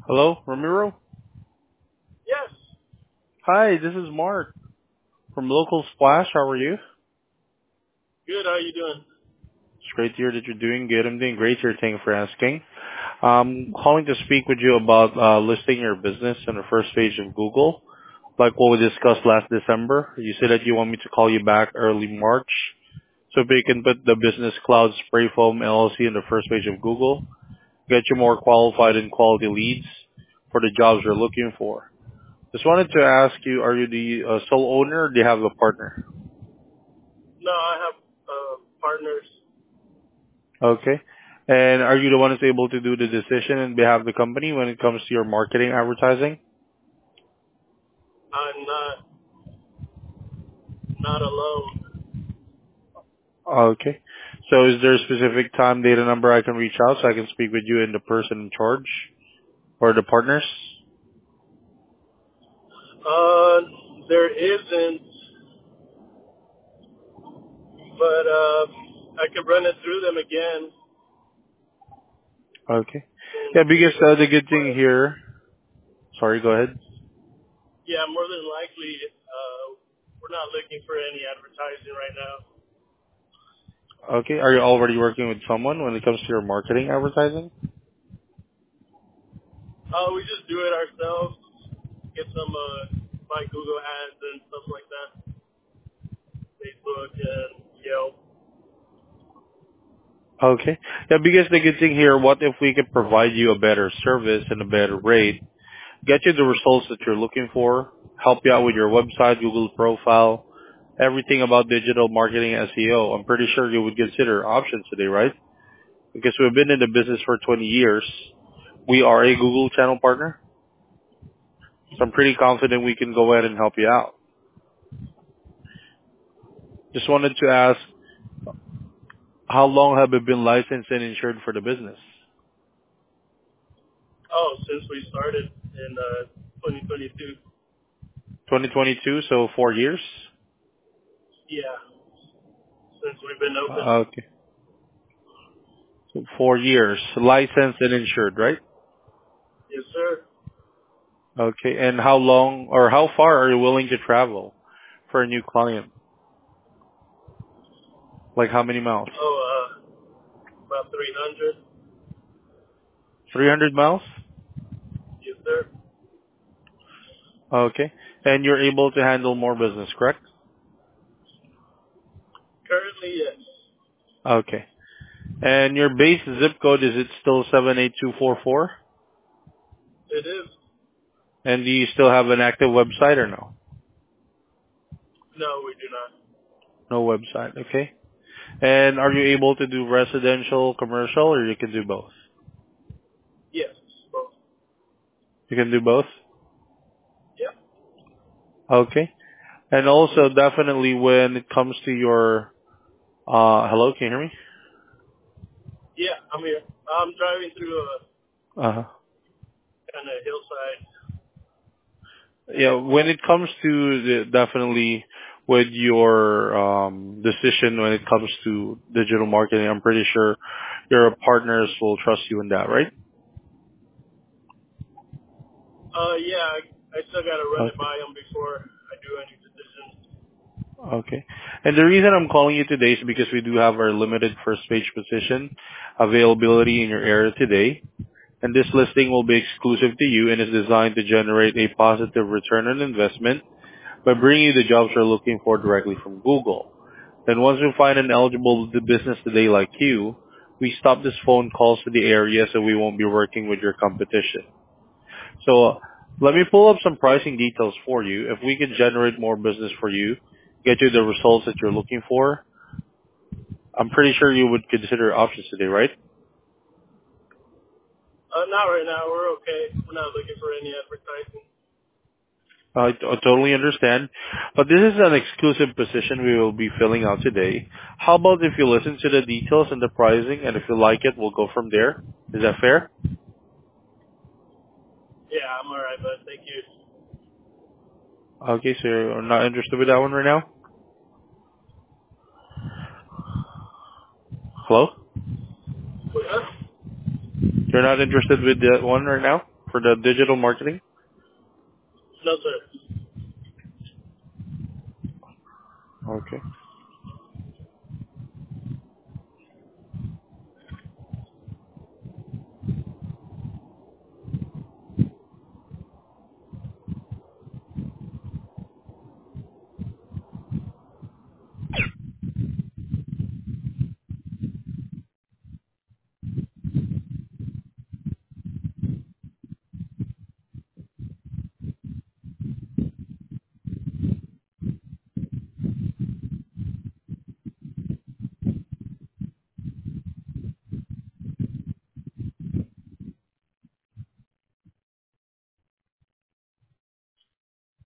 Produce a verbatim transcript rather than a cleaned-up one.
Hello, Ramiro? Yes. Hi, this is Mark from Local Splash. How are you? Good. How are you doing? It's great to hear that you're doing good. I'm doing great here. Thank you for asking. I'm calling to speak with you about uh, listing your business on the first page of Google, like what we discussed last December. You said that you want me to call you back early March so we can put the Business Cloud Spray Foam L L C on the first page of Google, get you more qualified and quality leads for the jobs you're looking for. Just wanted to ask you, are you the uh, sole owner or do you have a partner? No, I have uh, partners. Okay. And are you the one who's able to do the decision on behalf of the company when it comes to your marketing advertising? I'm not not alone. Okay. So is there a specific time, date, and number I can reach out so I can speak with you and the person in charge or the partners? Uh, there isn't, but uh, I could run it through them again. Okay. And Yeah, because uh, the good thing but here, sorry, go ahead. yeah, more than likely, uh, we're not looking for any advertising right now. Okay. Are you already working with someone when it comes to your marketing advertising? Uh, we just do it ourselves. Get some uh, buy Google ads and stuff like that. Facebook and Yelp. Okay. Yeah, because the good thing here, what if we could provide you a better service and a better rate, get you the results that you're looking for, help you out with your website, Google profile, everything about digital marketing, S E O. I'm pretty sure you would consider options today, right? Because we've been in the business for twenty years. We are a Google channel partner, so I'm pretty confident we can go ahead and help you out. Just wanted to ask, how long have you been licensed and insured for the business? Oh, since we started in uh, twenty twenty-two. twenty twenty-two, so four years? Yeah, since we've been open. Okay. So four years, licensed and insured, right? Yes, sir. Okay. And how long or how far are you willing to travel for a new client? Like how many miles? Oh, uh, about three hundred. three hundred miles? Yes, sir. Okay. And you're able to handle more business, correct? Currently, yes. Okay. And your base zip code, is it still seven eight two four four? It is. And do you still have an active website or no? No, we do not. No website, okay. And are you able to do residential, commercial, or you can do both? Yes. Both. You can do both? Yeah. Okay. And also definitely when it comes to your, uh, hello, can you hear me? Yeah, I'm here. I'm driving through a Uh-huh. kind of hillside. Yeah, when it comes to the, definitely with your um, decision when it comes to digital marketing, I'm pretty sure your partners will trust you in that, right? Uh, yeah, I, I still got to run it Okay. by them before I do any decisions. Okay. And the reason I'm calling you today is because we do have our limited first page position availability in your area today. And this listing will be exclusive to you and is designed to generate a positive return on investment by bringing you the jobs you're looking for directly from Google. Then once we find an eligible d- business today like you, we stop this phone calls to the area so we won't be working with your competition. So uh, let me pull up some pricing details for you. If we can generate more business for you, get you the results that you're looking for, I'm pretty sure you would consider options today, right? Uh, not right now. We're okay. We're not looking for any advertising. I t- I totally understand. But this is an exclusive position we will be filling out today. How about if you listen to the details and the pricing, and if you like it, we'll go from there. Is that fair? Yeah, I'm all right, but thank you. Okay, so you're not interested with that one right now? Hello? What? You're not interested with that one right now? for the digital marketing? No, sir. Okay.